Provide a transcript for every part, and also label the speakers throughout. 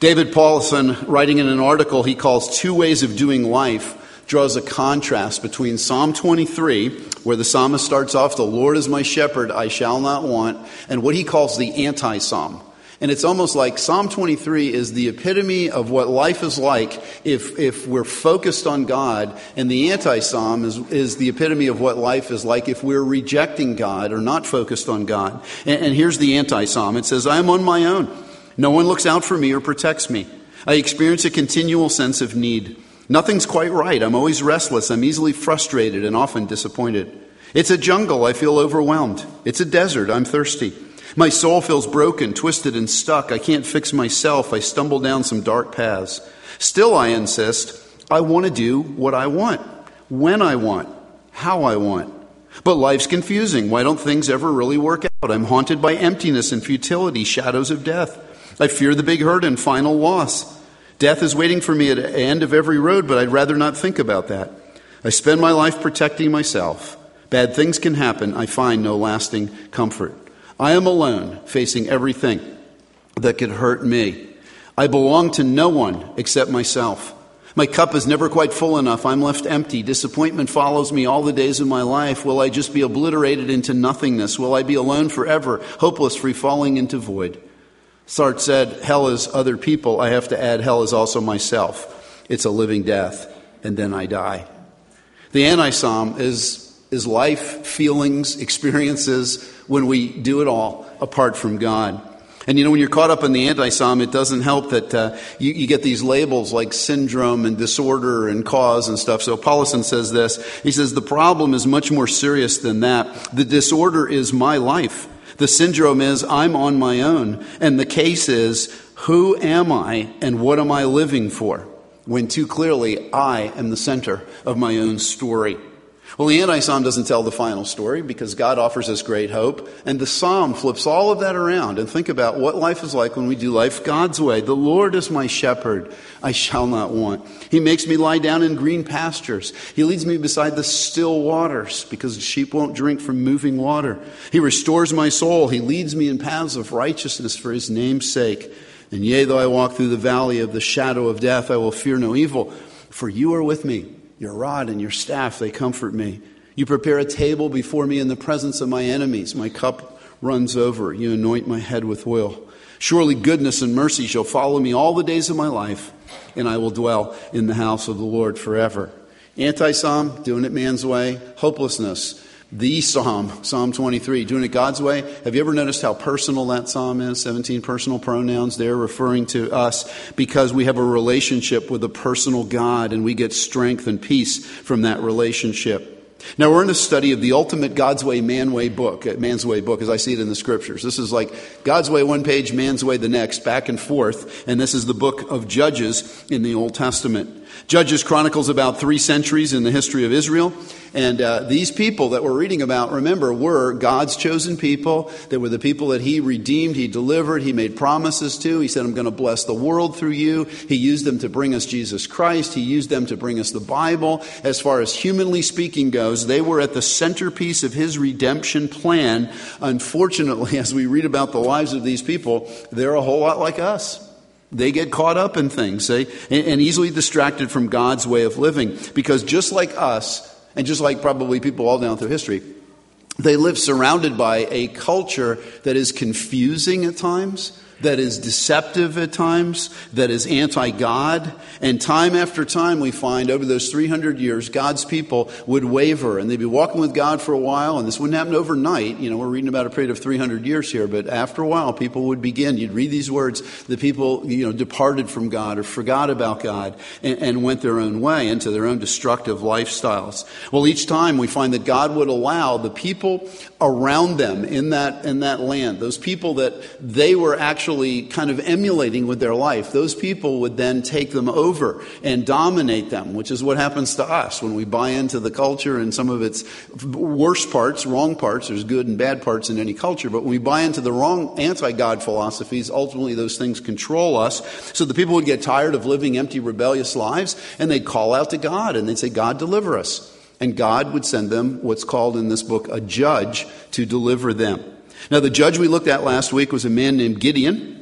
Speaker 1: David Paulson, writing in an article he calls Two Ways of Doing Life, draws a contrast between Psalm 23, where the psalmist starts off, "The Lord is my shepherd, I shall not want," and what he calls the anti-psalm. And it's almost like Psalm 23 is the epitome of what life is like if we're focused on God, and the anti-psalm is the epitome of what life is like if we're rejecting God or not focused on God. And here's the anti-psalm. It says, "I am on my own. No one looks out for me or protects me. I experience a continual sense of need. Nothing's quite right. I'm always restless. I'm easily frustrated and often disappointed. It's a jungle. I feel overwhelmed. It's a desert. I'm thirsty. My soul feels broken, twisted, and stuck. I can't fix myself. I stumble down some dark paths. Still, I insist, I want to do what I want, when I want, how I want. But life's confusing. Why don't things ever really work out? I'm haunted by emptiness and futility, shadows of death. I fear the big hurt and final loss. Death is waiting for me at the end of every road, but I'd rather not think about that. I spend my life protecting myself. Bad things can happen. I find no lasting comfort. I am alone, facing everything that could hurt me. I belong to no one except myself. My cup is never quite full enough. I'm left empty. Disappointment follows me all the days of my life. Will I just be obliterated into nothingness? Will I be alone forever, hopeless, free falling into void?" Sartre said, "Hell is other people." I have to add, hell is also myself. It's a living death, and then I die. The anti-psalm is life, feelings, experiences when we do it all apart from God. And when you're caught up in the anti-psalm, it doesn't help that you get these labels like syndrome and disorder and cause and stuff. So Paulson says this. He says, "The problem is much more serious than that. The disorder is my life. The syndrome is I'm on my own. And the case is, who am I and what am I living for? When too clearly I am the center of my own story." Well, the anti-psalm doesn't tell the final story because God offers us great hope. And the psalm flips all of that around and think about what life is like when we do life God's way. "The Lord is my shepherd. I shall not want. He makes me lie down in green pastures. He leads me beside the still waters because sheep won't drink from moving water. He restores my soul. He leads me in paths of righteousness for his name's sake. And yea, though I walk through the valley of the shadow of death, I will fear no evil, for you are with me. Your rod and your staff, they comfort me. You prepare a table before me in the presence of my enemies. My cup runs over. You anoint my head with oil. Surely goodness and mercy shall follow me all the days of my life, and I will dwell in the house of the Lord forever." Anti-psalm, doing it man's way. Hopelessness. The psalm, Psalm 23, doing it God's way. Have you ever noticed how personal that psalm is? 17 personal pronouns there referring to us because we have a relationship with a personal God and we get strength and peace from that relationship. Now we're in a study of the ultimate God's Way, Man's Way book as I see it in the scriptures. This is like God's Way one page, man's way the next, back and forth. And this is the book of Judges in the Old Testament. Judges chronicles about 3 centuries in the history of Israel. And these people that we're reading about, remember, were God's chosen people. They were the people that he redeemed, he delivered, he made promises to. He said, "I'm going to bless the world through you." He used them to bring us Jesus Christ. He used them to bring us the Bible. As far as humanly speaking goes, they were at the centerpiece of his redemption plan. Unfortunately, as we read about the lives of these people, they're a whole lot like us. They get caught up in things and easily distracted from God's way of living. Because just like us, and just like probably people all down through history, they live surrounded by a culture that is confusing at times, that is deceptive at times, that is anti-God. And time after time we find over those 300 years, God's people would waver and they'd be walking with God for a while. And this wouldn't happen overnight. We're reading about a period of 300 years here. But after a while, people would begin. You'd read these words, the people, departed from God or forgot about God and went their own way into their own destructive lifestyles. Well, each time we find that God would allow the people around them in that land, those people that they were actually kind of emulating with their life, those people would then take them over and dominate them, which is what happens to us when we buy into the culture and some of its worst parts, wrong parts. There's good and bad parts in any culture, but when we buy into the wrong anti-God philosophies, ultimately those things control us. So the people would get tired of living empty, rebellious lives, and they'd call out to God and they'd say, "God, deliver us." And God would send them what's called in this book a judge to deliver them. Now, the judge we looked at last week was a man named Gideon.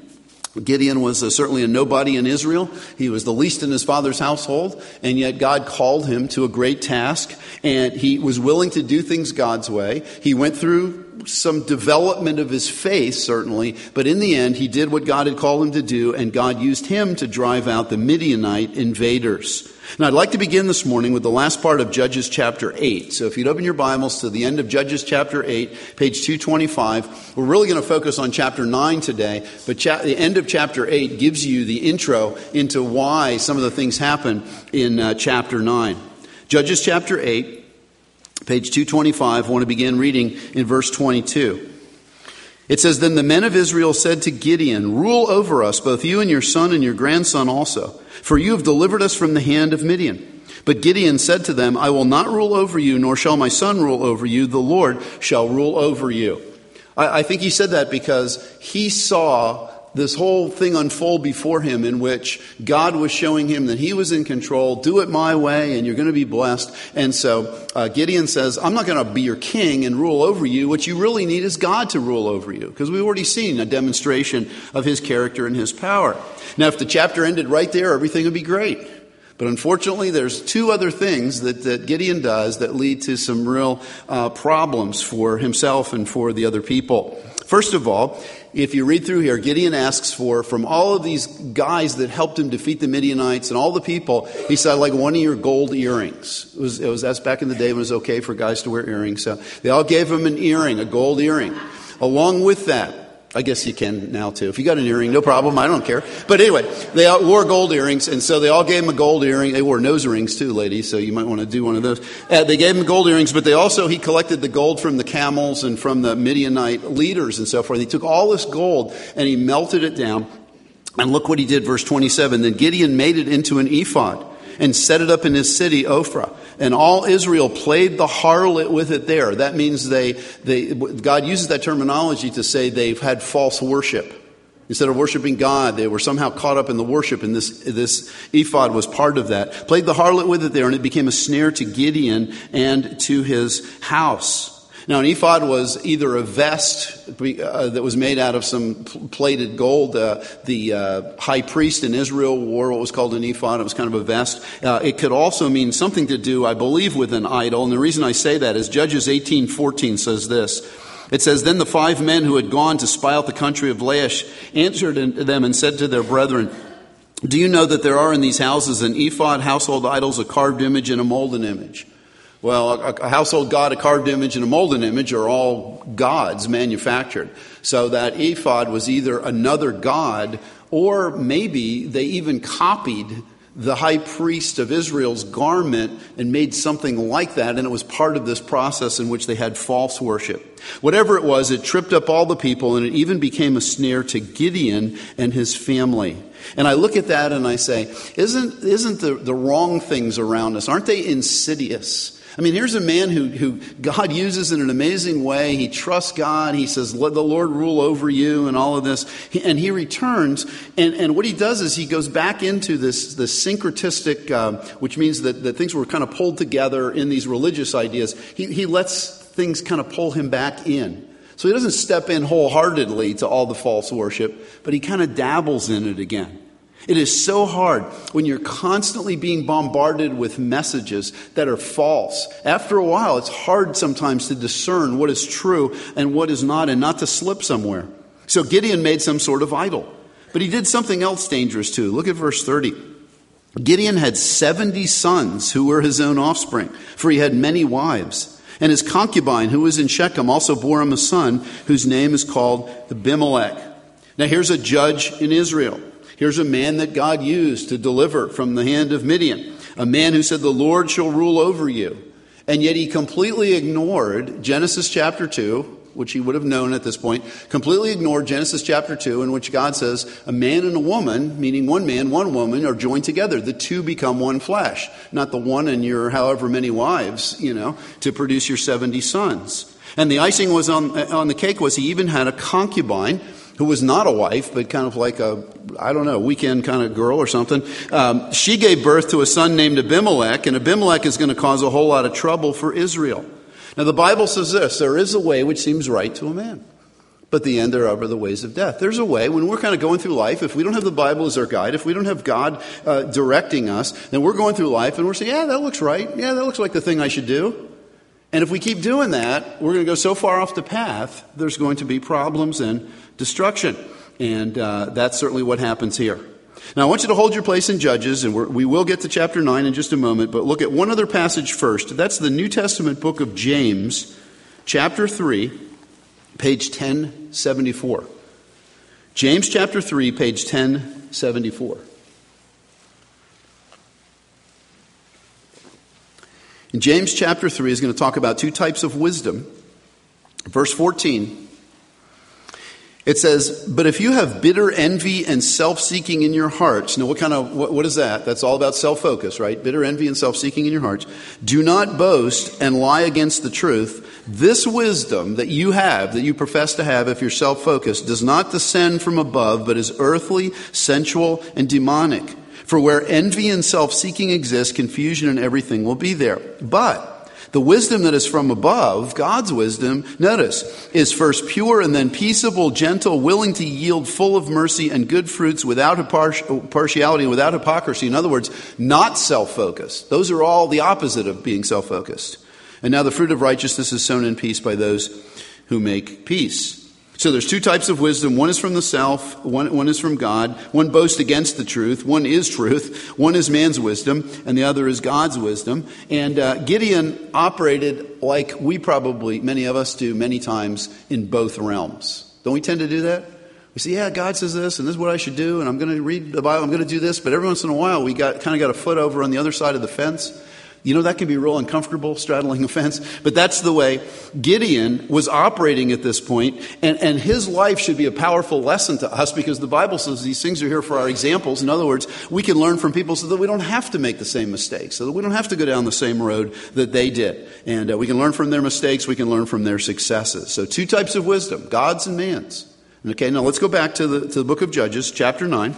Speaker 1: Gideon was certainly a nobody in Israel. He was the least in his father's household, and yet God called him to a great task, and he was willing to do things God's way. He went through some development of his faith, certainly, but in the end, he did what God had called him to do, and God used him to drive out the Midianite invaders. Now, I'd like to begin this morning with the last part of Judges chapter 8. So if you'd open your Bibles to the end of Judges chapter 8, page 225, we're really going to focus on chapter 9 today, but the end of chapter 8 gives you the intro into why some of the things happen in chapter 9. Judges chapter 8, page 225, I want to begin reading in verse 22. It says, "Then the men of Israel said to Gideon, 'Rule over us, both you and your son and your grandson also, for you have delivered us from the hand of Midian.' But Gideon said to them, 'I will not rule over you, nor shall my son rule over you. The Lord shall rule over you.'" I think he said that because he saw this whole thing unfold before him, in which God was showing him that he was in control. Do it my way and you're going to be blessed. And so Gideon says, "I'm not going to be your king and rule over you. What you really need is God to rule over you," because we've already seen a demonstration of his character and his power. Now, if the chapter ended right there, everything would be great. But unfortunately, there's two other things that Gideon does that lead to some real problems for himself and for the other people. First of all, if you read through here, Gideon asks for, from all of these guys that helped him defeat the Midianites and all the people, he said, "I'd like one of your gold earrings." That's back in the day when it was okay for guys to wear earrings. So they all gave him an earring, a gold earring. Along with that, I guess you can now too. If you got an earring, no problem. I don't care. But anyway, they all wore gold earrings, and so they all gave him a gold earring. They wore nose rings too, ladies, so you might want to do one of those. They gave him gold earrings, but he collected the gold from the camels and from the Midianite leaders and so forth. He took all this gold and he melted it down. And look what he did, verse 27. "Then Gideon made it into an ephod and set it up in his city, Ophrah. And all Israel played the harlot with it there." That means God uses that terminology to say they've had false worship. Instead of worshiping God, they were somehow caught up in the worship, and this ephod was part of that. Played the harlot with it there, and it became a snare to Gideon and to his house. Now, an ephod was either a vest that was made out of some plated gold. The high priest in Israel wore what was called an ephod. It was kind of a vest. It could also mean something to do, I believe, with an idol. And the reason I say that is Judges 18:14 says this. It says, "Then the 5 men who had gone to spy out the country of Laish answered them and said to their brethren, 'Do you know that there are in these houses an ephod, household idols, a carved image, and a molten image?'" Well, a household god, a carved image, and a molten image are all gods manufactured. So that ephod was either another god, or maybe they even copied the high priest of Israel's garment and made something like that, and it was part of this process in which they had false worship. Whatever it was, it tripped up all the people, and it even became a snare to Gideon and his family. And I look at that and I say, isn't the wrong things around us, aren't they insidious? I mean, here's a man who God uses in an amazing way. He trusts God. He says, "Let the Lord rule over you," and all of this. And he returns, and what he does is he goes back into this syncretistic, which means that things were kind of pulled together in these religious ideas. He lets things kind of pull him back in. So he doesn't step in wholeheartedly to all the false worship, but he kind of dabbles in it again. It is so hard when you're constantly being bombarded with messages that are false. After a while, it's hard sometimes to discern what is true and what is not, and not to slip somewhere. So Gideon made some sort of idol. But he did something else dangerous too. Look at verse 30. Gideon had 70 sons who were his own offspring, for he had many wives. And his concubine, who was in Shechem, also bore him a son whose name is called Abimelech. Now here's a judge in Israel. Here's a man that God used to deliver from the hand of Midian. A man who said, "The Lord shall rule over you." And yet he completely ignored Genesis chapter 2, which he would have known at this point, completely ignored Genesis chapter 2, in which God says a man and a woman, meaning one man, one woman, are joined together. The two become one flesh. Not the one and your however many wives, to produce your 70 sons. And the icing was on the cake was he even had a concubine who was not a wife, but kind of like a weekend kind of girl or something. She gave birth to a son named Abimelech, and Abimelech is going to cause a whole lot of trouble for Israel. Now the Bible says this: there is a way which seems right to a man, but the end thereof are the ways of death. There's a way when we're kind of going through life, if we don't have the Bible as our guide, if we don't have God directing us, then we're going through life and we're saying, yeah, that looks right. Yeah, that looks like the thing I should do. And if we keep doing that, we're going to go so far off the path, there's going to be problems and destruction. And that's certainly what happens here. Now, I want you to hold your place in Judges, and we will get to chapter 9 in just a moment, but look at one other passage first. That's the New Testament book of James, chapter 3, page 1074. James chapter 3, page 1074. In James chapter 3 is going to talk about two types of wisdom. Verse 14, it says, "But if you have bitter envy and self-seeking in your hearts," now what is that? That's all about self-focus, right? Bitter envy and self-seeking in your hearts. "Do not boast and lie against the truth. This wisdom that you have, that you profess to have if you're self-focused, does not descend from above, but is earthly, sensual, and demonic. For where envy and self-seeking exist, confusion and everything will be there. But the wisdom that is from above, God's wisdom, notice, is first pure and then peaceable, gentle, willing to yield, full of mercy and good fruits, without partiality and without hypocrisy." In other words, not self-focused. Those are all the opposite of being self-focused. "And now the fruit of righteousness is sown in peace by those who make peace." So there's two types of wisdom. One is from the self, one is from God. One boasts against the truth. One is truth. One is man's wisdom, and the other is God's wisdom. And Gideon operated like many of us do many times, in both realms. Don't we tend to do that? We say, yeah, God says this, and this is what I should do, and I'm going to read the Bible, I'm going to do this. But every once in a while, we kind of got a foot over on the other side of the fence. You know, that can be real uncomfortable, straddling a fence. But that's the way Gideon was operating at this point. And his life should be a powerful lesson to us, because the Bible says these things are here for our examples. In other words, we can learn from people so that we don't have to make the same mistakes, so that we don't have to go down the same road that they did. And we can learn from their mistakes. We can learn from their successes. So two types of wisdom, God's and man's. Okay, now let's go back to the book of Judges, chapter 9.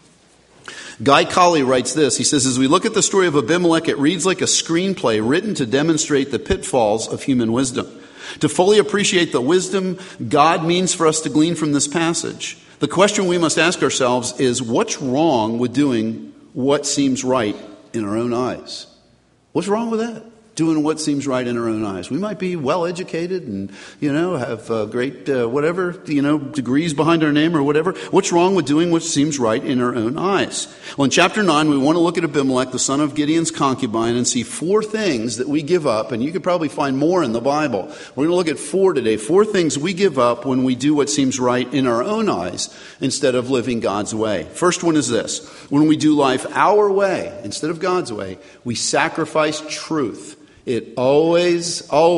Speaker 1: Guy Colley writes this. He says, "As we look at the story of Abimelech, it reads like a screenplay written to demonstrate the pitfalls of human wisdom. To fully appreciate the wisdom God means for us to glean from this passage, the question we must ask ourselves is, what's wrong with doing what seems right in our own eyes? What's wrong with that? Doing what seems right in our own eyes. We might be well educated and, have great, degrees behind our name or whatever. What's wrong with doing what seems right in our own eyes? Well, in chapter 9, we want to look at Abimelech, the son of Gideon's concubine, and see four things that we give up. And you could probably find more in the Bible. We're going to look at four today. Four things we give up when we do what seems right in our own eyes instead of living God's way. First one is this. When we do life our way instead of God's way, we sacrifice truth. It always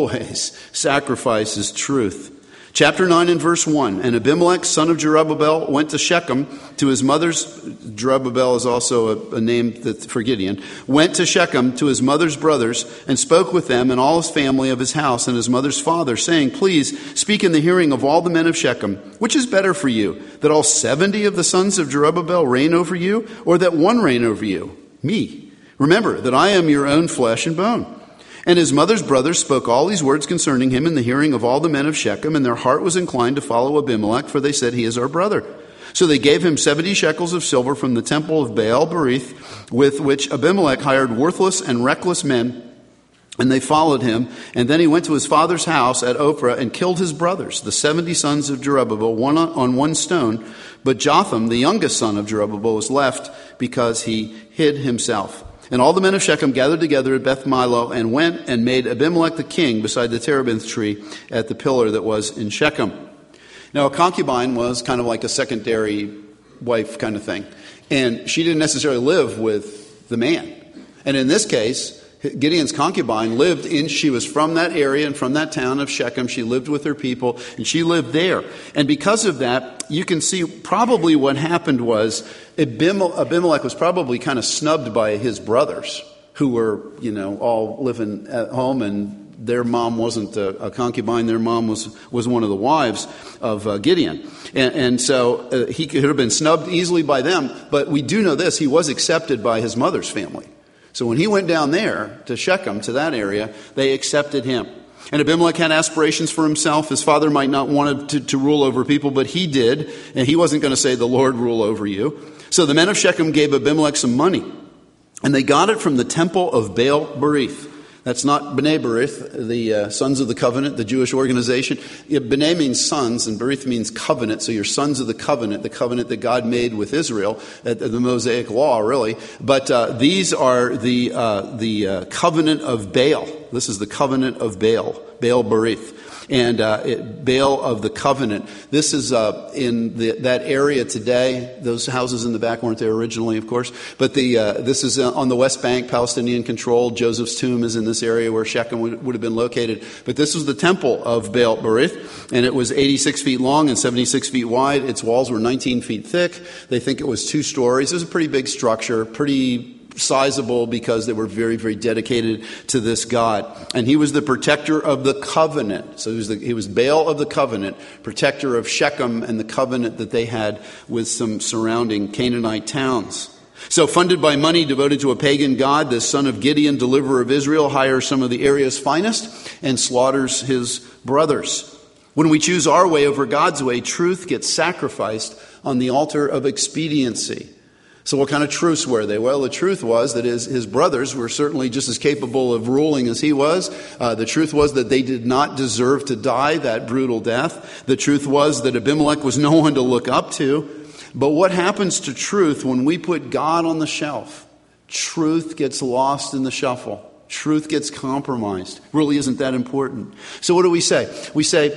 Speaker 1: sacrifices truth. Chapter 9 and verse 1. "And Abimelech, son of Jerubbaal, went to Shechem to his mother's," Jerubbaal is also a name for Gideon, "went to Shechem to his mother's brothers, and spoke with them and all his family of his house and his mother's father, saying, Please speak in the hearing of all the men of Shechem. Which is better for you, that all 70 of the sons of Jerubbaal reign over you, or that one reign over you? Me. Remember that I am your own flesh and bone. And his mother's brothers spoke all these words concerning him in the hearing of all the men of Shechem, and their heart was inclined to follow Abimelech, for they said, He is our brother. So they gave him 70 shekels of silver from the temple of Baal Berith, with which Abimelech hired worthless and reckless men, and they followed him. And then he went to his father's house at Ophrah and killed his brothers, the 70 sons of Jerubbaal, one on one stone. But Jotham, the youngest son of Jerubbaal, was left because he hid himself. And all the men of Shechem gathered together at Beth Milo and went and made Abimelech the king beside the terebinth tree at the pillar that was in Shechem." Now, a concubine was kind of like a secondary wife kind of thing. And she didn't necessarily live with the man. And in this case, Gideon's concubine she was from that area and from that town of Shechem. She lived with her people, and she lived there. And because of that, you can see probably what happened was Abimelech was probably kind of snubbed by his brothers, who were, all living at home, and their mom wasn't a concubine. Their mom was one of the wives of Gideon. And so he could have been snubbed easily by them. But we do know this, he was accepted by his mother's family. So when he went down there to Shechem, to that area, they accepted him. And Abimelech had aspirations for himself. His father might not want to rule over people, but he did. And he wasn't going to say, the Lord rule over you. So the men of Shechem gave Abimelech some money. And they got it from the temple of Baal Berith. That's not B'nai Berith, the Sons of the Covenant, the Jewish organization. B'nai means sons, and Berith means covenant. So you're sons of the covenant that God made with Israel, the Mosaic Law, really. But these are the covenant of Baal. This is the covenant of Baal Berith. And Baal of the covenant. This is in that area today. Those houses in the back weren't there originally, of course. But this is on the West Bank, Palestinian controlled. Joseph's tomb is in this area where Shechem would have been located. But this was the temple of Baal Berith, and it was 86 feet long and 76 feet wide. Its walls were 19 feet thick. They think it was 2 stories. It was a pretty big structure, pretty sizable, because they were very, very dedicated to this God. And he was the protector of the covenant. So he was Baal of the covenant, protector of Shechem and the covenant that they had with some surrounding Canaanite towns. So funded by money devoted to a pagan god, this son of Gideon, deliverer of Israel, hires some of the area's finest and slaughters his brothers. When we choose our way over God's way, truth gets sacrificed on the altar of expediency. So what kind of truths were they? Well, the truth was that his brothers were certainly just as capable of ruling as he was. The truth was that they did not deserve to die that brutal death. The truth was that Abimelech was no one to look up to. But what happens to truth when we put God on the shelf? Truth gets lost in the shuffle. Truth gets compromised. Really isn't that important. So what do we say? We say,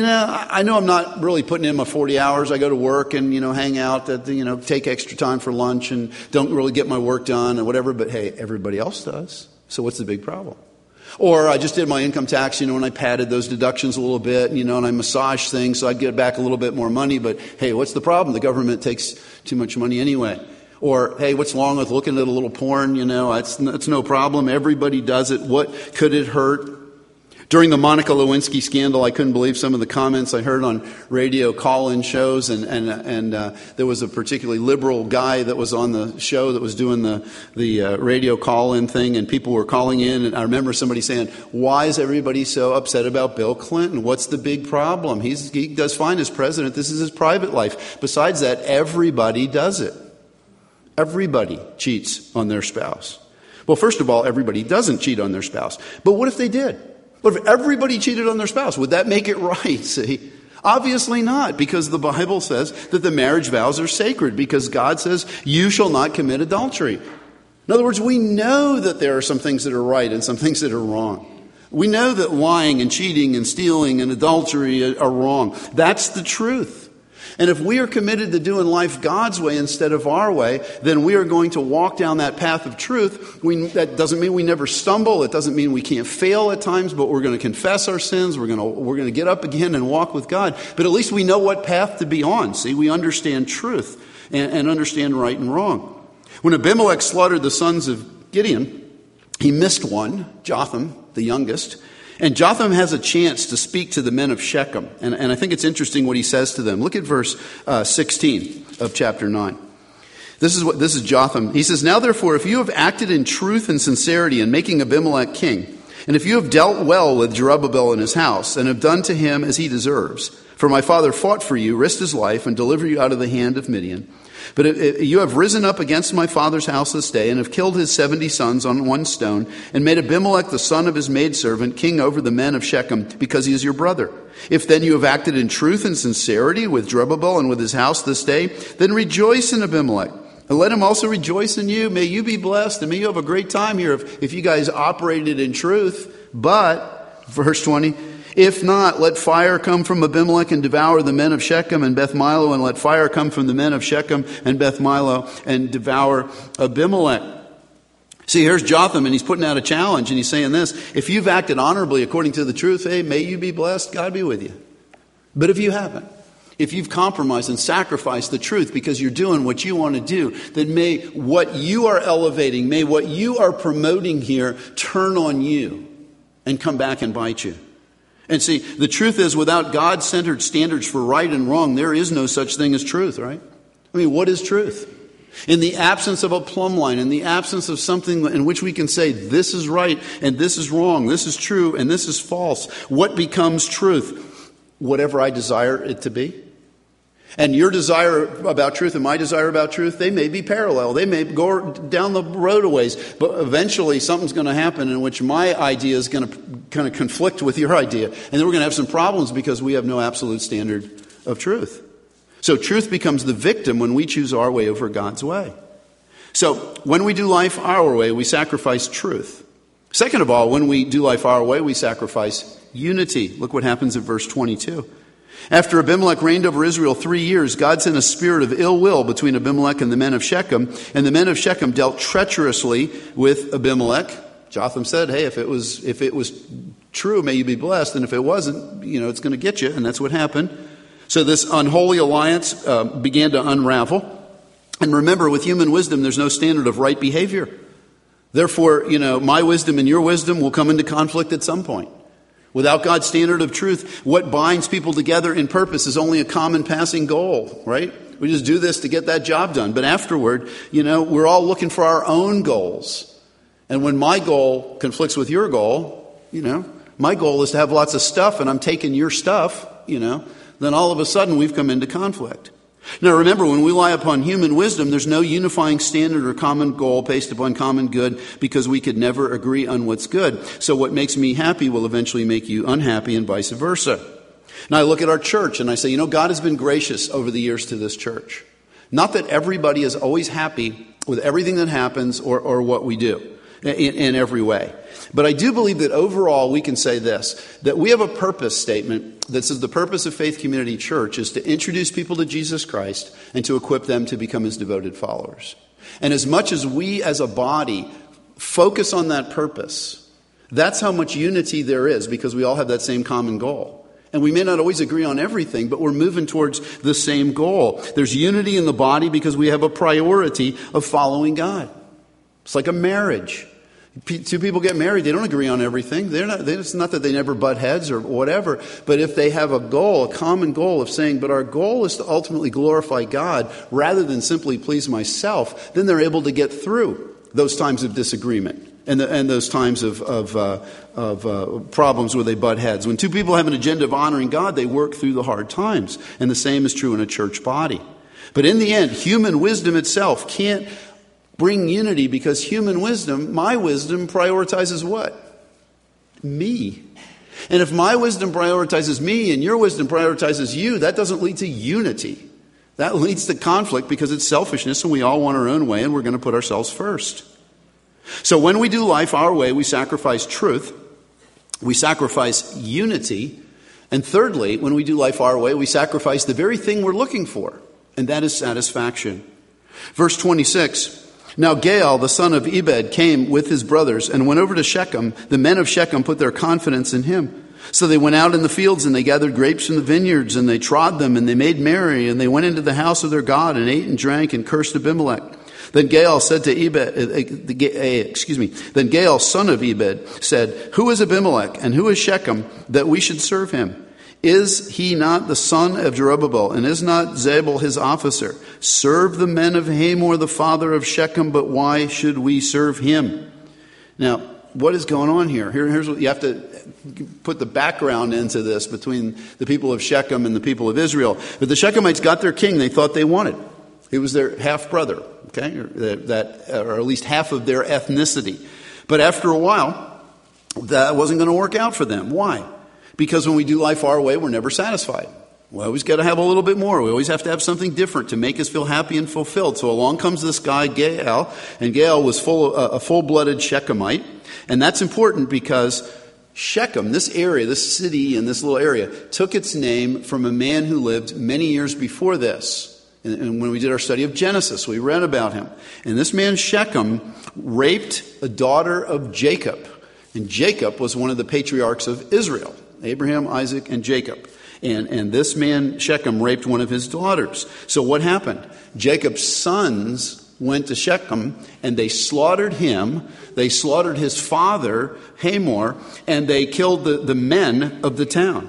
Speaker 1: I know I'm not really putting in my 40 hours. I go to work and, hang out, take extra time for lunch and don't really get my work done and whatever. But hey, everybody else does. So what's the big problem? Or I just did my income tax, and I padded those deductions a little bit, and I massaged things so I'd get back a little bit more money. But hey, what's the problem? The government takes too much money anyway. Or, hey, what's wrong with looking at a little porn? It's no problem. Everybody does it. What could it hurt? During the Monica Lewinsky scandal, I couldn't believe some of the comments I heard on radio call-in shows, and there was a particularly liberal guy that was on the show that was doing the radio call-in thing, and people were calling in, and I remember somebody saying, why is everybody so upset about Bill Clinton? What's the big problem? He does fine as president. This is his private life. Besides that, everybody does it. Everybody cheats on their spouse. Well, first of all, everybody doesn't cheat on their spouse. But what if they did? What if everybody cheated on their spouse? Would that make it right? See? Obviously not, because the Bible says that the marriage vows are sacred, because God says, you shall not commit adultery. In other words, we know that there are some things that are right and some things that are wrong. We know that lying and cheating and stealing and adultery are wrong. That's the truth. And if we are committed to doing life God's way instead of our way, then we are going to walk down that path of truth. That doesn't mean we never stumble. It doesn't mean we can't fail at times, but we're going to confess our sins. We're going to get up again and walk with God. But at least we know what path to be on. See, we understand truth and understand right and wrong. When Abimelech slaughtered the sons of Gideon, he missed one, Jotham, the youngest. And Jotham has a chance to speak to the men of Shechem. And I think it's interesting what he says to them. Look at verse 16 of chapter 9. This is Jotham. He says, now therefore, if you have acted in truth and sincerity in making Abimelech king, and if you have dealt well with Jerubbaal and his house, and have done to him as he deserves, for my father fought for you, risked his life, and delivered you out of the hand of Midian, but if you have risen up against my father's house this day, and have killed his 70 sons on one stone, and made Abimelech the son of his maidservant king over the men of Shechem, because he is your brother. If then you have acted in truth and sincerity with Jerubbaal and with his house this day, then rejoice in Abimelech, and let him also rejoice in you. May you be blessed, and may you have a great time here if you guys operated in truth. But, verse 20, if not, let fire come from Abimelech and devour the men of Shechem and Beth Milo, and let fire come from the men of Shechem and Beth Milo and devour Abimelech. See, here's Jotham, and he's putting out a challenge, and he's saying this: if you've acted honorably according to the truth, hey, may you be blessed, God be with you. But if you haven't, if you've compromised and sacrificed the truth because you're doing what you want to do, then may what you are elevating, may what you are promoting here turn on you and come back and bite you. And see, the truth is, without God-centered standards for right and wrong, there is no such thing as truth, right? I mean, what is truth? In the absence of a plumb line, in the absence of something in which we can say, this is right and this is wrong, this is true and this is false, what becomes truth? Whatever I desire it to be. And your desire about truth and my desire about truth, they may be parallel. They may go down the road a ways, but eventually something's going to happen in which my idea is going to kind of conflict with your idea. And then we're going to have some problems because we have no absolute standard of truth. So truth becomes the victim when we choose our way over God's way. So when we do life our way, we sacrifice truth. Second of all, when we do life our way, we sacrifice unity. Look what happens in verse 22. After Abimelech reigned over Israel 3 years, God sent a spirit of ill will between Abimelech and the men of Shechem, and the men of Shechem dealt treacherously with Abimelech. Jotham said, hey, if it was true, may you be blessed, and if it wasn't, it's going to get you, and that's what happened. So this unholy alliance began to unravel. And remember, with human wisdom, there's no standard of right behavior. Therefore, my wisdom and your wisdom will come into conflict at some point. Without God's standard of truth, what binds people together in purpose is only a common passing goal, right? We just do this to get that job done. But afterward, we're all looking for our own goals. And when my goal conflicts with your goal, my goal is to have lots of stuff and I'm taking your stuff, then all of a sudden we've come into conflict. Now remember, when we rely upon human wisdom, there's no unifying standard or common goal based upon common good because we could never agree on what's good. So what makes me happy will eventually make you unhappy and vice versa. Now I look at our church and I say, God has been gracious over the years to this church. Not that everybody is always happy with everything that happens or what we do in every way. But I do believe that overall we can say this, that we have a purpose statement that says the purpose of Faith Community Church is to introduce people to Jesus Christ and to equip them to become his devoted followers. And as much as we as a body focus on that purpose, that's how much unity there is because we all have that same common goal. And we may not always agree on everything, but we're moving towards the same goal. There's unity in the body because we have a priority of following God. It's like a marriage. Two people get married, they don't agree on everything. It's not that they never butt heads or whatever, but if they have a goal, a common goal of saying, but our goal is to ultimately glorify God rather than simply please myself, then they're able to get through those times of disagreement and those times of problems where they butt heads. When two people have an agenda of honoring God, they work through the hard times. And the same is true in a church body. But in the end, human wisdom itself can't bring unity because human wisdom, my wisdom, prioritizes what? Me. And if my wisdom prioritizes me and your wisdom prioritizes you, that doesn't lead to unity. That leads to conflict because it's selfishness and we all want our own way and we're going to put ourselves first. So when we do life our way, we sacrifice truth, we sacrifice unity, and thirdly, when we do life our way, we sacrifice the very thing we're looking for, and that is satisfaction. Verse 26, now Gaal, the son of Ebed, came with his brothers and went over to Shechem. The men of Shechem put their confidence in him. So they went out in the fields and they gathered grapes from the vineyards and they trod them and they made merry and they went into the house of their God and ate and drank and cursed Abimelech. Then Gaal said to Then Gaal, son of Ebed, said, who is Abimelech and who is Shechem that we should serve him? Is he not the son of Jerubbaal, and is not Zebul his officer? Serve the men of Hamor, the father of Shechem, but why should we serve him? Now, what is going on here? Here's what you have to put the background into this between the people of Shechem and the people of Israel. But the Shechemites got their king they thought they wanted. He was their half-brother, okay, or at least half of their ethnicity. But after a while, that wasn't going to work out for them. Why? Because when we do life our way, we're never satisfied. We always got to have a little bit more. We always have to have something different to make us feel happy and fulfilled. So along comes this guy, Gaal, and Gaal was a full-blooded Shechemite. And that's important because Shechem, this area, this city and this little area, took its name from a man who lived many years before this. And when we did our study of Genesis, we read about him. And this man, Shechem, raped a daughter of Jacob. And Jacob was one of the patriarchs of Israel. Abraham, Isaac, and Jacob. And this man, Shechem, raped one of his daughters. So what happened? Jacob's sons went to Shechem and they slaughtered him. They slaughtered his father, Hamor, and they killed the men of the town.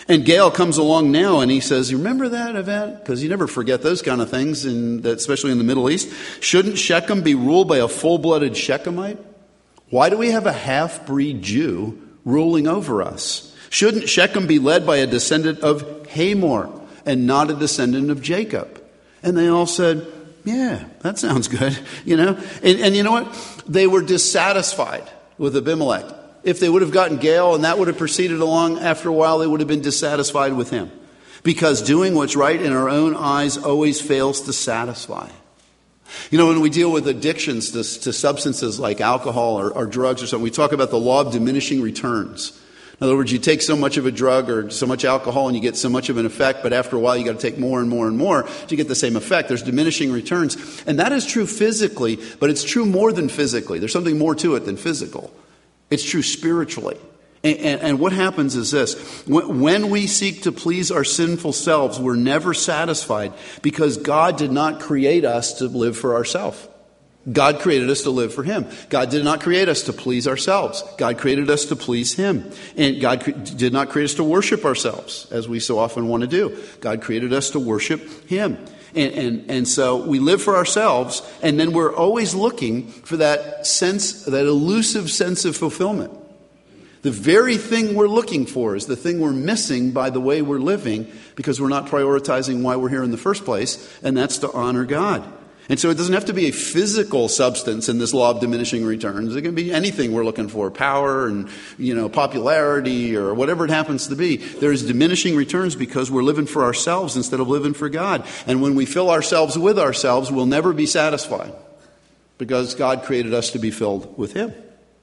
Speaker 1: And Gael comes along now and he says, you remember that event? Because you never forget those kind of things, especially in the Middle East. Shouldn't Shechem be ruled by a full-blooded Shechemite? Why do we have a half-breed Jew ruling over us? Shouldn't Shechem be led by a descendant of Hamor and not a descendant of Jacob? And they all said, yeah, that sounds good, And you know what? They were dissatisfied with Abimelech. If they would have gotten Gael and that would have proceeded along, after a while they would have been dissatisfied with him. Because doing what's right in our own eyes always fails to satisfy. When we deal with addictions to substances like alcohol or drugs or something, we talk about the law of diminishing returns. In other words, you take so much of a drug or so much alcohol and you get so much of an effect, but after a while you got to take more and more and more to get the same effect. There's diminishing returns. And that is true physically, but it's true more than physically. There's something more to it than physical. It's true spiritually. And what happens is this. When we seek to please our sinful selves, we're never satisfied because God did not create us to live for ourselves. God created us to live for Him. God did not create us to please ourselves. God created us to please Him. And God did not create us to worship ourselves, as we so often want to do. God created us to worship Him. And so we live for ourselves, and then we're always looking for that sense, that elusive sense of fulfillment. The very thing we're looking for is the thing we're missing by the way we're living because we're not prioritizing why we're here in the first place, and that's to honor God. And so it doesn't have to be a physical substance in this law of diminishing returns. It can be anything we're looking for, power and, popularity or whatever it happens to be. There's diminishing returns because we're living for ourselves instead of living for God. And when we fill ourselves with ourselves, we'll never be satisfied because God created us to be filled with Him.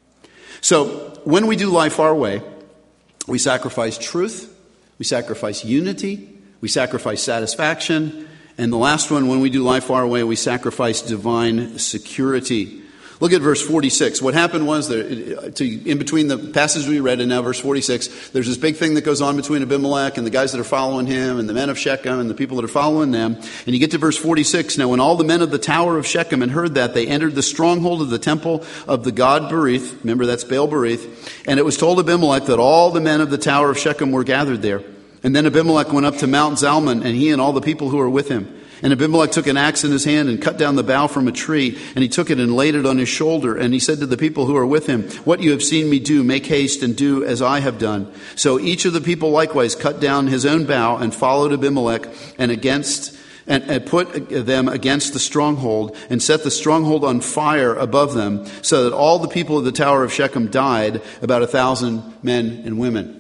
Speaker 1: So when we do life our way, we sacrifice truth, we sacrifice unity, we sacrifice satisfaction, and the last one, when we do life our way, we sacrifice divine security. Look at verse 46. What happened was, in between the passage we read and now verse 46, there's this big thing that goes on between Abimelech and the guys that are following him and the men of Shechem and the people that are following them. And you get to verse 46. Now, when all the men of the tower of Shechem had heard that, they entered the stronghold of the temple of the god Berith. Remember, that's Baal Berith. And it was told Abimelech that all the men of the tower of Shechem were gathered there. And then Abimelech went up to Mount Zalmon, and he and all the people who were with him. And Abimelech took an axe in his hand and cut down the bough from a tree, and he took it and laid it on his shoulder. And he said to the people who were with him, "What you have seen me do, make haste and do as I have done." So each of the people likewise cut down his own bough and followed Abimelech and put them against the stronghold and set the stronghold on fire above them, so that all the people of the tower of Shechem died, about 1,000 men and women.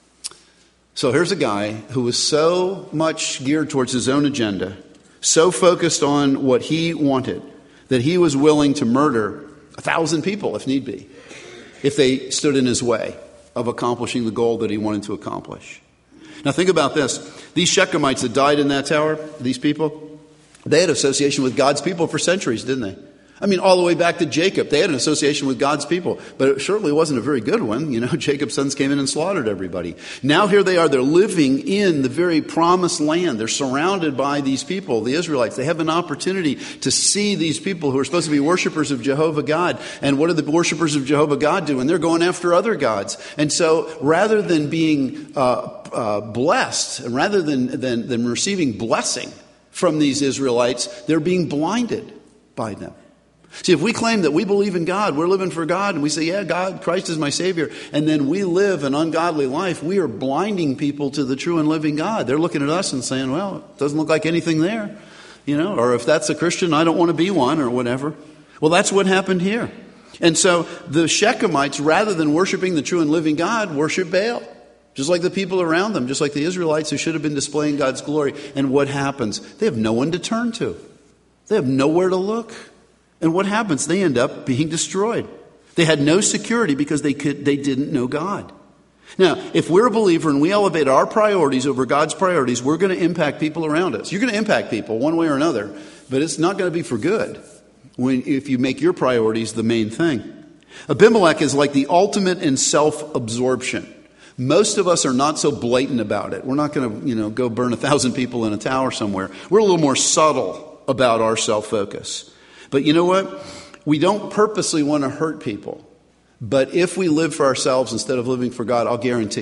Speaker 1: So here's a guy who was so much geared towards his own agenda, so focused on what he wanted, that he was willing to murder 1,000 people if need be, if they stood in his way of accomplishing the goal that he wanted to accomplish. Now think about this. These Shechemites that died in that tower, these people, they had association with God's people for centuries, didn't they? I mean, all the way back to Jacob, they had an association with God's people, but it certainly wasn't a very good one. Jacob's sons came in and slaughtered everybody. Now here they are, they're living in the very promised land. They're surrounded by these people, the Israelites. They have an opportunity to see these people who are supposed to be worshipers of Jehovah God. And what do the worshipers of Jehovah God do? And they're going after other gods. And so rather than being blessed, and rather than receiving blessing from these Israelites, they're being blinded by them. See, if we claim that we believe in God, we're living for God, and we say, yeah, God, Christ is my Savior, and then we live an ungodly life, we are blinding people to the true and living God. They're looking at us and saying, well, it doesn't look like anything there, or if that's a Christian, I don't want to be one, or whatever. Well, that's what happened here. And so the Shechemites, rather than worshiping the true and living God, worship Baal. Just like the people around them, just like the Israelites who should have been displaying God's glory. And what happens? They have no one to turn to. They have nowhere to look. And what happens? They end up being destroyed. They had no security because they didn't know God. Now, if we're a believer and we elevate our priorities over God's priorities, we're going to impact people around us. You're going to impact people one way or another, but it's not going to be for good if you make your priorities the main thing. Abimelech is like the ultimate in self-absorption. Most of us are not so blatant about it. We're not going to, go burn 1,000 people in a tower somewhere. We're a little more subtle about our self-focus. But you know what? We don't purposely want to hurt people. But if we live for ourselves instead of living for God, I'll guarantee you,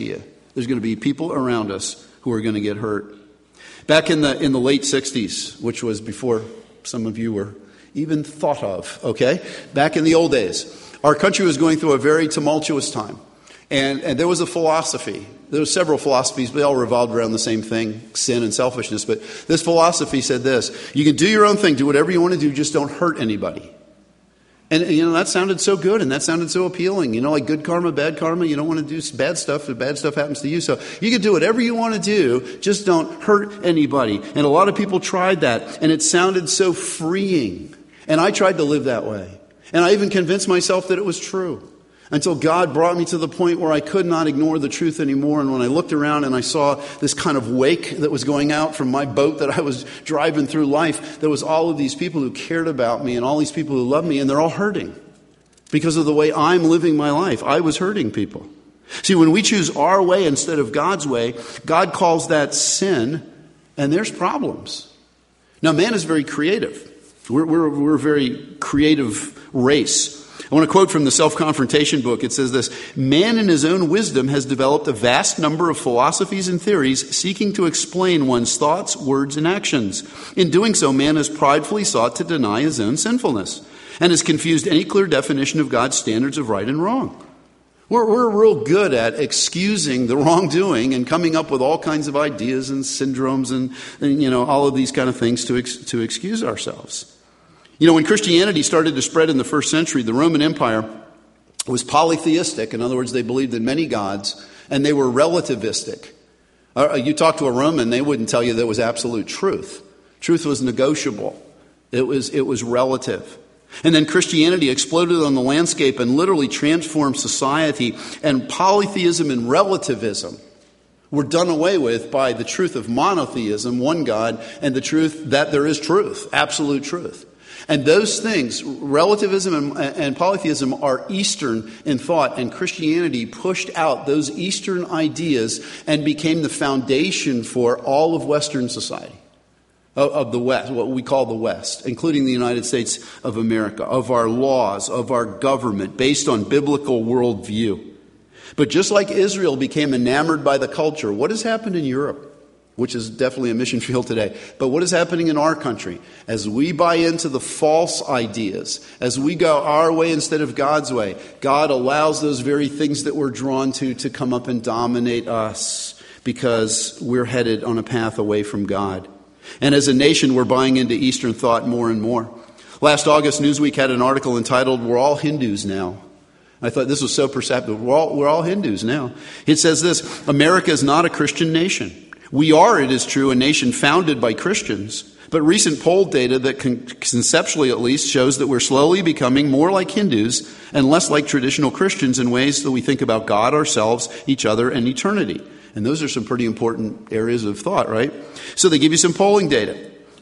Speaker 1: There's going to be people around us who are going to get hurt. Back in the late 60s, which was before some of you were even thought of, okay? Back in the old days, our country was going through a very tumultuous time. And there was a philosophy. There were several philosophies, but they all revolved around the same thing, sin and selfishness. But this philosophy said this: you can do your own thing, do whatever you want to do, just don't hurt anybody. And, that sounded so good, and that sounded so appealing. Like good karma, bad karma. You don't want to do bad stuff if bad stuff happens to you. So you can do whatever you want to do, just don't hurt anybody. And a lot of people tried that, and it sounded so freeing. And I tried to live that way. And I even convinced myself that it was true. Until God brought me to the point where I could not ignore the truth anymore. And when I looked around and I saw this kind of wake that was going out from my boat that I was driving through life, there was all of these people who cared about me and all these people who loved me, and they're all hurting because of the way I'm living my life. I was hurting people. See, when we choose our way instead of God's way, God calls that sin, and there's problems. Now, man is very creative. We're a very creative race. I want to quote from the Self-Confrontation book. It says this: man in his own wisdom has developed a vast number of philosophies and theories seeking to explain one's thoughts, words, and actions. In doing so, man has pridefully sought to deny his own sinfulness and has confused any clear definition of God's standards of right and wrong. We're real good at excusing the wrongdoing and coming up with all kinds of ideas and syndromes and all of these kind of things to excuse ourselves. When Christianity started to spread in the first century, the Roman Empire was polytheistic. In other words, they believed in many gods, and they were relativistic. You talk to a Roman, they wouldn't tell you there was absolute truth. Truth was negotiable. It was relative. And then Christianity exploded on the landscape and literally transformed society, and polytheism and relativism were done away with by the truth of monotheism, one God, and the truth that there is truth, absolute truth. And those things, relativism and polytheism, are Eastern in thought, and Christianity pushed out those Eastern ideas and became the foundation for all of Western society, of the West, what we call the West, including the United States of America, of our laws, of our government, based on biblical worldview. But just like Israel became enamored by the culture, what has happened in Europe? Which is definitely a mission field today. But what is happening in our country? As we buy into the false ideas, as we go our way instead of God's way, God allows those very things that we're drawn to come up and dominate us because we're headed on a path away from God. And as a nation, we're buying into Eastern thought more and more. Last August, Newsweek had an article entitled, "We're All Hindus Now." I thought this was so perceptive. We're all Hindus now. It says this: America is not a Christian nation. We are, it is true, a nation founded by Christians, but recent poll data that conceptually at least shows that we're slowly becoming more like Hindus and less like traditional Christians in ways that we think about God, ourselves, each other, and eternity. And those are some pretty important areas of thought, right? So they give you some polling data.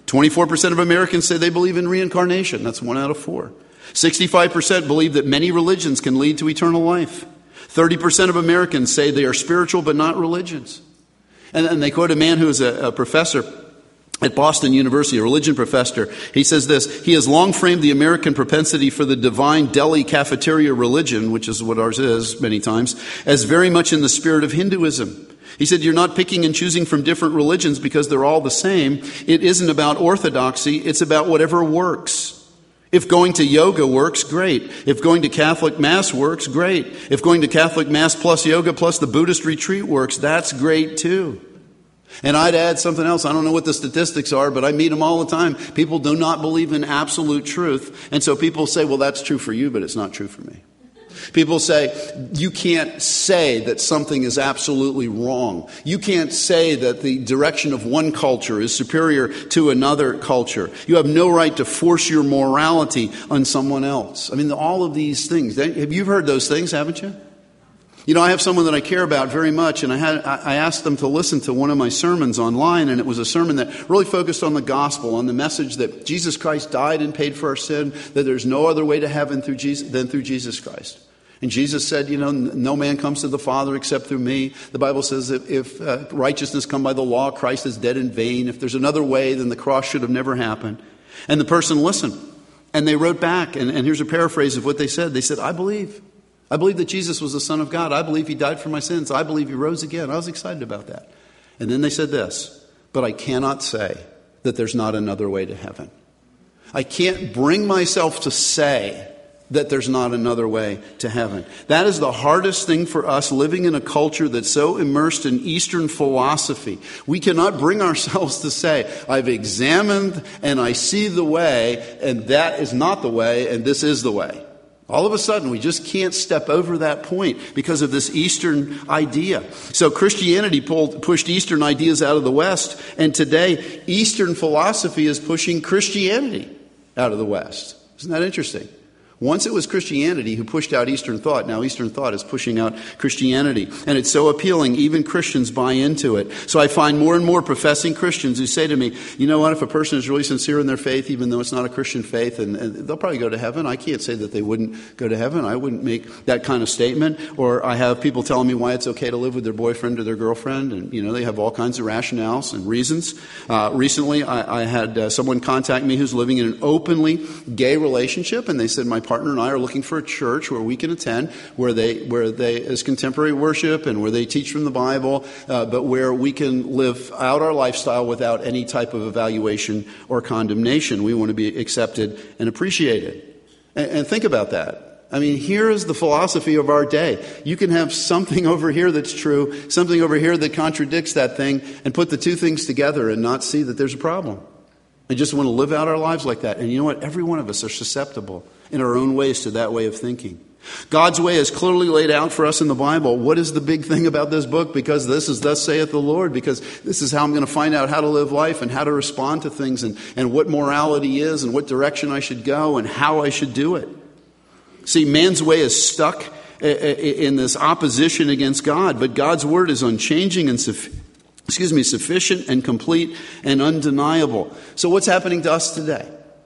Speaker 1: 24% of Americans say they believe in reincarnation. That's 1 out of 4. 65% believe that many religions can lead to eternal life. 30% of Americans say they are spiritual but not religions. And they quote a man who is a professor at Boston University, a religion professor. He says this: he has long framed the American propensity for the divine deli cafeteria religion, which is what ours is many times, as very much in the spirit of Hinduism. He said, you're not picking and choosing from different religions because they're all the same. It isn't about orthodoxy. It's about whatever works. If going to yoga works, great. If going to Catholic Mass works, great. If going to Catholic Mass plus yoga plus the Buddhist retreat works, that's great too. And I'd add something else. I don't know what the statistics are, but I meet them all the time. People do not believe in absolute truth. And so people say, well, that's true for you, but it's not true for me. People say, you can't say that something is absolutely wrong. You can't say that the direction of one culture is superior to another culture. You have no right to force your morality on someone else. I mean, all of these things. You've heard those things, haven't you? I have someone that I care about very much, and I asked them to listen to one of my sermons online, and it was a sermon that really focused on the gospel, on the message that Jesus Christ died and paid for our sin, that there's no other way to heaven than through Jesus Christ. And Jesus said, no man comes to the Father except through me. The Bible says that if righteousness come by the law, Christ is dead in vain. If there's another way, then the cross should have never happened. And the person listened, and they wrote back, and here's a paraphrase of what they said. They said, I believe. I believe that Jesus was the Son of God. I believe he died for my sins. I believe he rose again. I was excited about that. And then they said this, but I cannot say that there's not another way to heaven. I can't bring myself to say that there's not another way to heaven. That is the hardest thing for us living in a culture that's so immersed in Eastern philosophy. We cannot bring ourselves to say, I've examined and I see the way, and that is not the way, and this is the way. All of a sudden, we just can't step over that point because of this Eastern idea. So Christianity pushed Eastern ideas out of the West, and today Eastern philosophy is pushing Christianity out of the West. Isn't that interesting? Once it was Christianity who pushed out Eastern thought. Now Eastern thought is pushing out Christianity. And it's so appealing, even Christians buy into it. So I find more and more professing Christians who say to me, you know what, if a person is really sincere in their faith, even though it's not a Christian faith, and they'll probably go to heaven. I can't say that they wouldn't go to heaven. I wouldn't make that kind of statement. Or I have people telling me why it's okay to live with their boyfriend or their girlfriend. And, they have all kinds of rationales and reasons. Recently, I had someone contact me who's living in an openly gay relationship. And they said, my partner and I are looking for a church where we can attend, where they is contemporary worship and where they teach from the Bible, but where we can live out our lifestyle without any type of evaluation or condemnation. We want to be accepted and appreciated. And think about that. I mean, here is the philosophy of our day. You can have something over here that's true, something over here that contradicts that thing, and put the two things together and not see that there's a problem. And just want to live out our lives like that. And you know what? Every one of us are susceptible in our own ways to that way of thinking. God's way is clearly laid out for us in the Bible. What is the big thing about this book? Because this is thus saith the Lord. Because this is how I'm going to find out how to live life and how to respond to things and what morality is and what direction I should go and how I should do it. See, man's way is stuck in this opposition against God. But God's word is unchanging and sufficient and complete and undeniable. So what's happening to us today?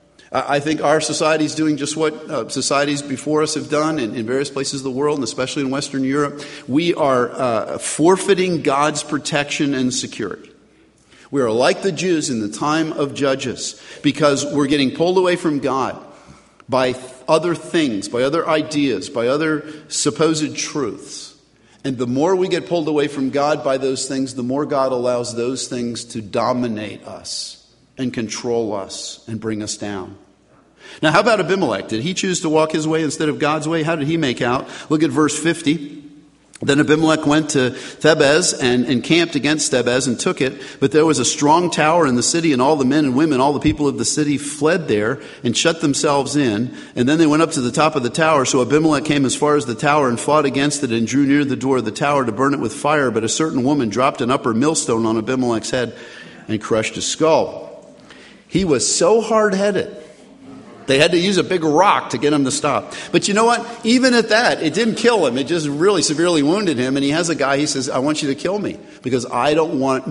Speaker 1: I think our society is doing just what societies before us have done in various places of the world, and especially in Western Europe. We are forfeiting God's protection and security. We are like the Jews in the time of Judges because we're getting pulled away from God by other things, by other ideas, by other supposed truths. And the more we get pulled away from God by those things, the more God allows those things to dominate us and control us and bring us down. Now, how about Abimelech? Did he choose to walk his way instead of God's way? How did he make out? Look at verse 50. Then Abimelech went to Thebez and camped against Thebez and took it. But there was a strong tower in the city, and all the men and women, all the people of the city fled there and shut themselves in. And then they went up to the top of the tower. So Abimelech came as far as the tower and fought against it and drew near the door of the tower to burn it with fire. But a certain woman dropped an upper millstone on Abimelech's head and crushed his skull. He was so hard-headed. They had to use a big rock to get him to stop. But you know what? Even at that, it didn't kill him. It just really severely wounded him. And he has a guy, he says, I want you to kill me because I don't want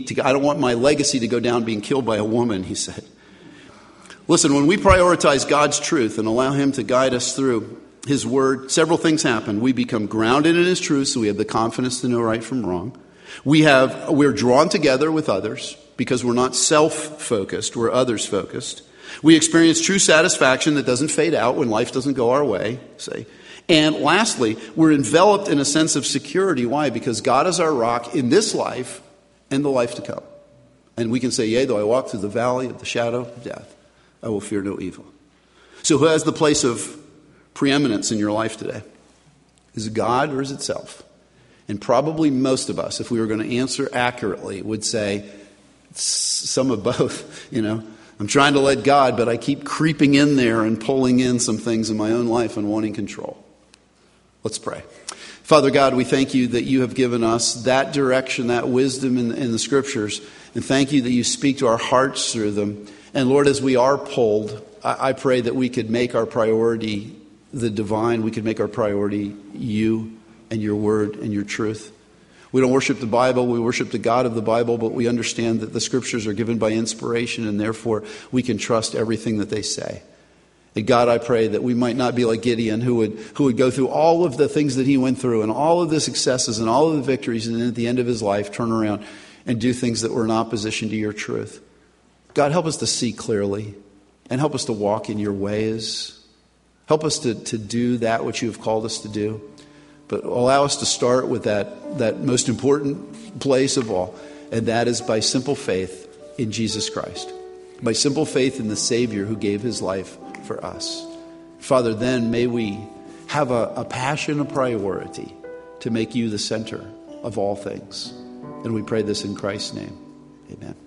Speaker 1: my legacy to go down being killed by a woman, he said. Listen, when we prioritize God's truth and allow him to guide us through his word, several things happen. We become grounded in his truth, so we have the confidence to know right from wrong. We're drawn together with others because we're not self-focused, we're others-focused. We experience true satisfaction that doesn't fade out when life doesn't go our way, say. And lastly, we're enveloped in a sense of security. Why? Because God is our rock in this life and the life to come. And we can say, yea, though I walk through the valley of the shadow of death, I will fear no evil. So who has the place of preeminence in your life today? Is it God or is it self? And probably most of us, if we were going to answer accurately, would say some of both, I'm trying to let God, but I keep creeping in there and pulling in some things in my own life and wanting control. Let's pray. Father God, we thank you that you have given us that direction, that wisdom in the scriptures. And thank you that you speak to our hearts through them. And Lord, as we are pulled, I pray that we could make our priority the divine. We could make our priority you and your word and your truth. We don't worship the Bible, we worship the God of the Bible, but we understand that the scriptures are given by inspiration and therefore we can trust everything that they say. And God, I pray that we might not be like Gideon who would go through all of the things that he went through and all of the successes and all of the victories and then at the end of his life turn around and do things that were in opposition to your truth. God, help us to see clearly and help us to walk in your ways. Help us to do that which you have called us to do. But allow us to start with that most important place of all, and that is by simple faith in Jesus Christ. By simple faith in the Savior who gave his life for us. Father, then may we have a passion, a priority to make you the center of all things. And we pray this in Christ's name. Amen.